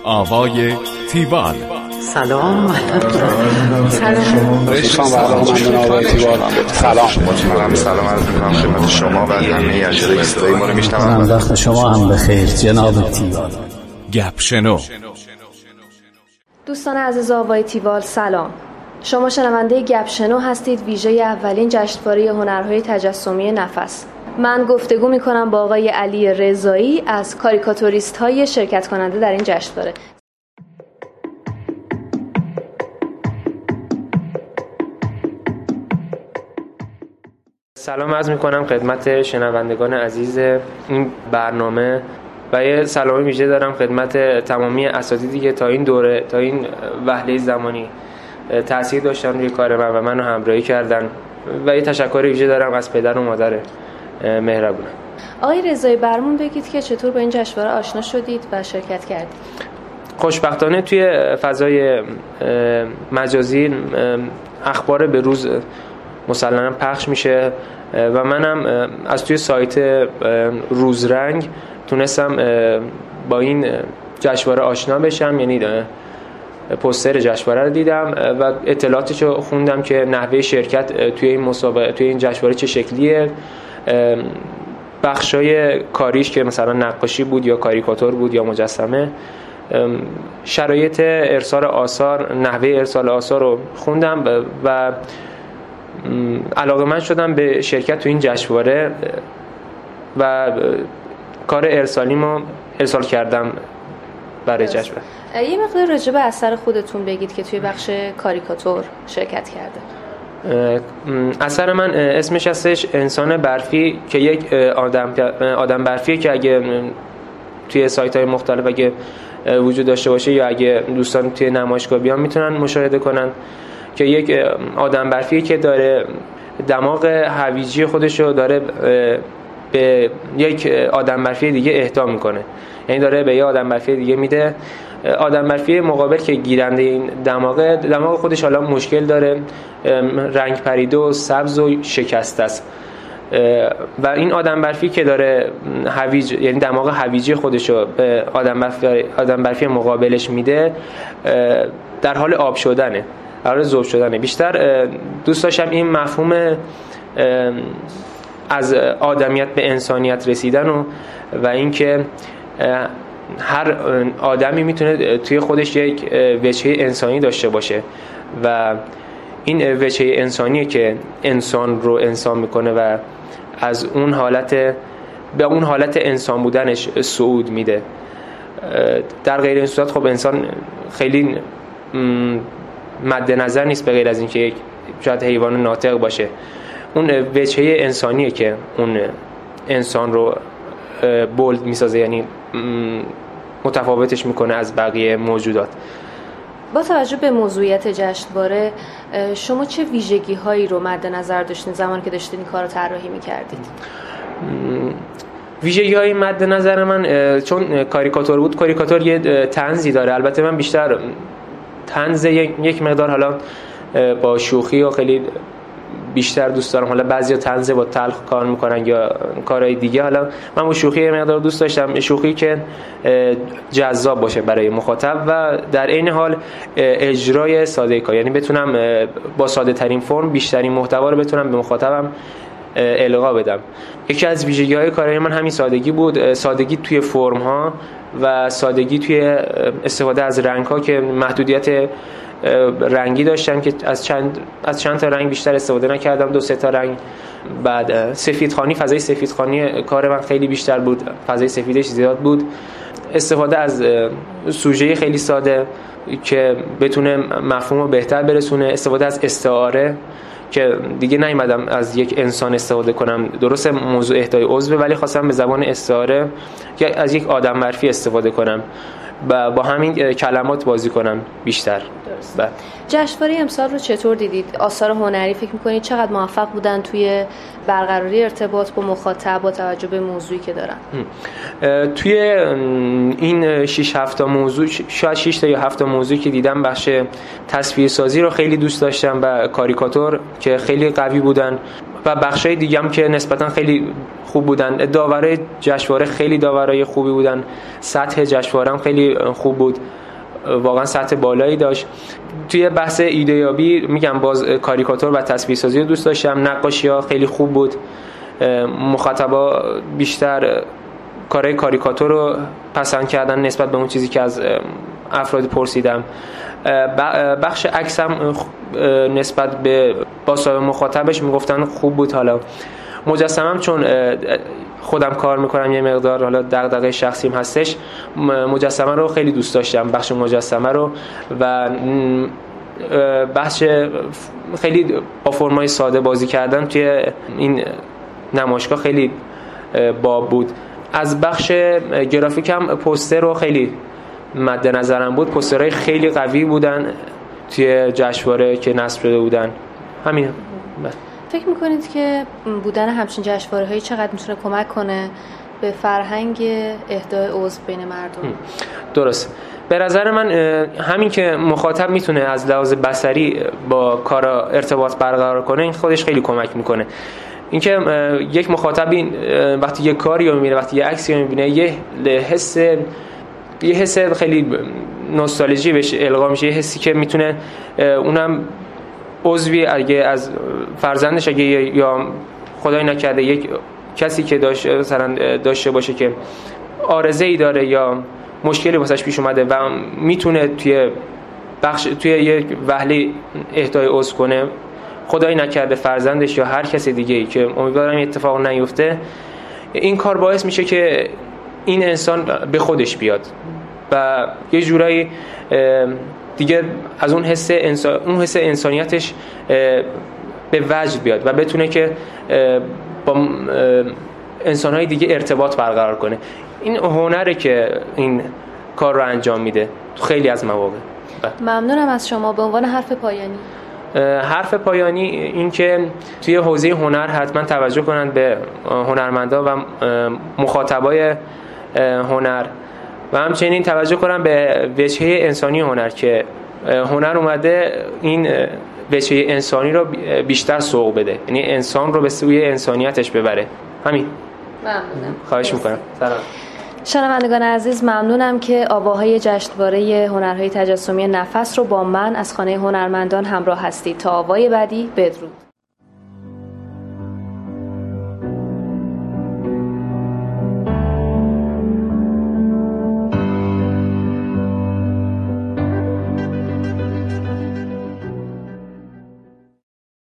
آوای تیوال. سلام. سلام عرض می‌کنم خدمت شما و همه اجزای صدای ما رو میشنوم. وقت شما هم بخیر جناب تیوال. گپ شنو. دوستان عزیز آوای تیوال سلام. شما شنونده گپ شنو هستید، ویژه اولین جشنواره هنرهای تجسمی نفس. من گفتگو میکنم با آقای علی رضایی از کاریکاتوریست های شرکت کننده در این جشنواره. سلام عرض میکنم خدمت شنوندگان عزیز این برنامه و یه سلامی ویژه دارم خدمت تمامی اساتیدی که تا این دوره، تا این وهله زمانی تأثیر داشتن روی کار من و منو همراهی کردن و یه تشکر ویژه دارم از پدر و مادر مهربونم. آقای رضایی برامون بگید که چطور با این جشنواره آشنا شدید و شرکت کردید؟ خوشبختانه توی فضای مجازی اخبار به روز مسلماً پخش میشه و منم از توی سایت روزرنگ تونستم با این جشنواره آشنا بشم، یعنی پوستر جشنواره رو دیدم و اطلاعاتشو خوندم که نحوه شرکت توی این مسابقه، توی این جشنواره چه شکلیه، بخشای کاریش که مثلا نقاشی بود یا کاریکاتور بود یا مجسمه، شرایط ارسال آثار، نحوه ارسال آثار رو خوندم و علاقه‌مند شدم به شرکت تو این جشنواره و کار ارسالیمو ارسال کردم برای جشنواره. یه مقدار راجع به اثر خودتون بگید که توی بخش کاریکاتور شرکت کرده. اثر من اسمش هستش انسان برفی که یک آدم برفیه که اگه توی سایت‌های مختلف اگه وجود داشته باشه یا اگه دوستان توی نمایشگاه بیان میتونن مشاهده کنن که یک آدم برفیه که داره دماغ هویجی خودشو داره به یک آدم برفی دیگه اهدا میکنه، یعنی داره به یه آدم برفی دیگه میده. آدم برفی مقابل که گیرنده این دماغ خودش حالا مشکل داره، رنگ پریده و سبز و شکسته است و این آدم برفی که داره هویج، یعنی دماغ هویجی خودشو به آدم برفی مقابلش میده، در حال آب شدنه، قرار ذوب شدنه. بیشتر دوست داشتم این مفهوم از آدمیت به انسانیت رسیدن و اینکه هر آدمی میتونه توی خودش یک وجهه انسانی داشته باشه و این وجهه انسانیه که انسان رو انسان میکنه و از اون حالت به اون حالت انسان بودنش صعود میده. در غیر این صورت خب انسان خیلی مد نظر نیست به غیر از اینکه یک شاید حیوان ناطق باشه. اون وجهه انسانیه که اون انسان رو بولد میسازه، یعنی متفاوتش میکنه از بقیه موجودات. با توجه به موضوعیت جشنواره شما چه ویژگی هایی رو مد نظر داشتین زمانی که داشتین این کار رو طراحی میکردید؟ ویژگی های مد نظر من چون کاریکاتور بود، کاریکاتور یه طنزی داره، البته من بیشتر طنز یک مقدار حالا با شوخی و خیلی بیشتر دوست دارم. حالا بعضیا طنز با تلخ کار میکنن یا کارهای دیگه، حالا من با شوخی یه مقدار دوست داشتم، شوخی که جذاب باشه برای مخاطب و در این حال اجرای ساده کار، یعنی بتونم با ساده ترین فرم بیشترین محتوا رو بتونم به مخاطبم القا بدم. یکی از ویژگی های کارهای من همین سادگی بود، سادگی توی فرم ها و سادگی توی استفاده از رنگ ها که محدودیت رنگی داشتم که از چند تا رنگ بیشتر استفاده نکردم، 2-3 تا رنگ. بعد سفیدخوانی، فضای سفیدخوانی کار من خیلی بیشتر بود، فضای سفیدش زیاد بود. استفاده از سوژه خیلی ساده که بتونه مفهوم رو بهتر برسونه. استفاده از استعاره که دیگه نیومدم از یک انسان استفاده کنم، درست موضوع اهدای عضو، ولی خواستم به زبان استعاره از یک آدم برفی استفاده کنم و با همین کلمات بازی کنم بیشتر. درست. جشنواره امسال رو چطور دیدید؟ آثار هنری فکر می‌کنید چقدر موفق بودن توی برقراری ارتباط با مخاطب با توجه به موضوعی که دارن؟ توی این 6-7 تا موضوع، شاید 6 تا یا 7 تا موضوعی که دیدم، بخش تصویرسازی رو خیلی دوست داشتم و کاریکاتور که خیلی قوی بودن. و بخشای دیگه هم که نسبتا خیلی خوب بودن. داورای جشنواره خیلی داورای خوبی بودن، سطح جشنواره هم خیلی خوب بود، واقعا سطح بالایی داشت. توی بحث ایده‌یابی میگم باز کاریکاتور و تصویرسازی رو دوست داشتم. نقاشی‌ها خیلی خوب بود، مخاطبا بیشتر کارهای کاریکاتور رو پسند کردن نسبت به اون چیزی که از افراد پرسیدم. بخش عکس هم نسبت به با مخاطبش میگفتن خوب بود. حالا مجسمم چون خودم کار میکنم یه مقدار حالا دغدغه شخصیم هستش، مجسمه رو خیلی دوست داشتم، بخش مجسمه رو، و بخش خیلی با فرمای ساده بازی کردن توی این نمایشگاه خیلی باب بود. از بخش گرافیک هم پوستر رو خیلی مد نظرم بود، پوسترهای خیلی قوی بودن توی جشنواره که نصب شده بودن. همین. فکر میکنید که بودن همچین جشنواره‌هایی چقدر میتونه کمک کنه به فرهنگ اهدای عضو بین مردم؟ درست. به نظر من همین که مخاطب میتونه از لحاظ بصری با کارا ارتباط برقرار کنه، این خودش خیلی کمک میکنه. اینکه یک مخاطبی وقتی یک کاری رو میبینه، وقتی یک عکسی رو میبینه، یه حس خیلی نوستالژی بهش القا میشه، یه حسی که میتونه اونم عضوی اگه از فرزندش اگه یا خدای نکرده یک کسی که داشته باشه که عارضه‌ای داره یا مشکلی واسش پیش اومده و میتونه توی یک وهله اهدای عضو کنه، خدای نکرده فرزندش یا هر کسی دیگه‌ای که امیدوارم اتفاق نیفته، این کار باعث میشه که این انسان به خودش بیاد و یه جورایی دیگه از اون حس انسانیتش به وجد بیاد و بتونه که با انسان‌های دیگه ارتباط برقرار کنه. این هنره که این کار رو انجام میده تو خیلی از مواقع. ممنونم از شما. به عنوان حرف پایانی این که توی حوزه هنر حتما توجه کنند به هنرمندا و مخاطبای هنر و همچنین توجه کنن به وجهه انسانی هنر که هنر اومده این وجهه انسانی رو بیشتر سوق بده، یعنی انسان رو به سوی انسانیتش ببره. همین. ممنونم. خواهش میکنم. سلام. شنوندگان عزیز، ممنونم که آواهای جشنواره هنرهای تجسمی نفس رو با من از خانه هنرمندان همراه هستید. تا آوای بعدی، بدرود.